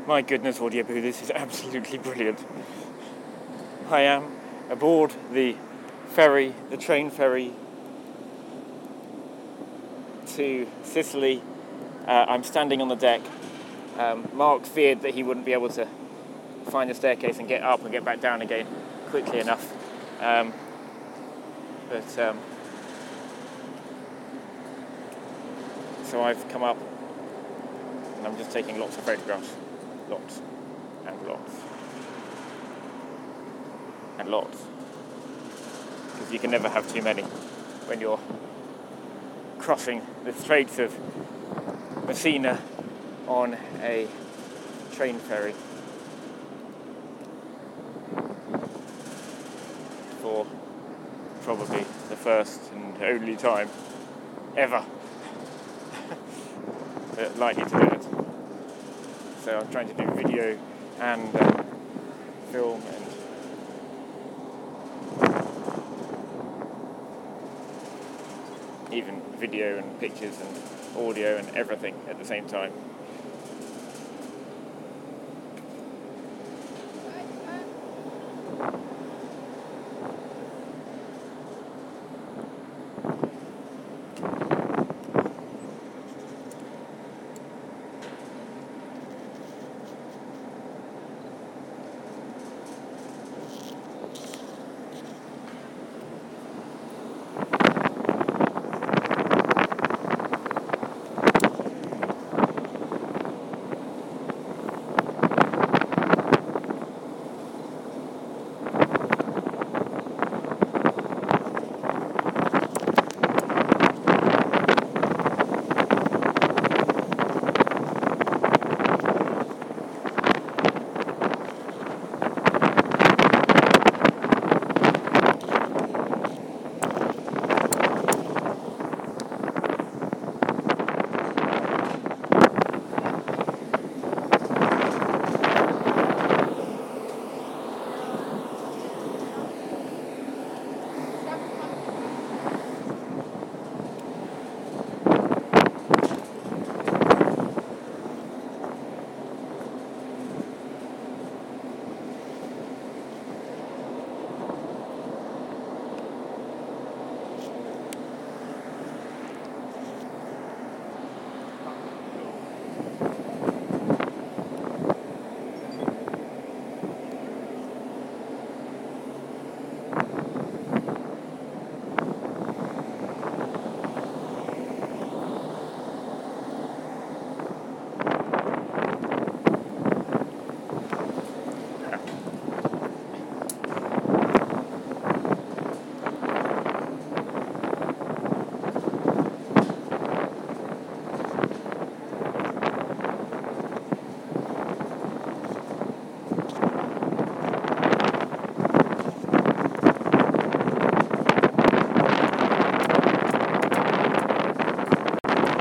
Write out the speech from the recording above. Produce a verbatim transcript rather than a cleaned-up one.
My goodness, Audioboo, this is absolutely brilliant. I am aboard the ferry, the train ferry to Sicily. Uh, I'm standing on the deck. Um, Mark feared that he wouldn't be able to find the staircase and get up and get back down again quickly enough. Um, but um, so I've come up and I'm just taking lots of photographs. Lots and lots and lots. Because you can never have too many when you're crossing the Straits of Messina on a train ferry for probably the first and only time ever that likely to do it. So I'm trying to do video and um, film and even video and pictures and audio and everything at the same time.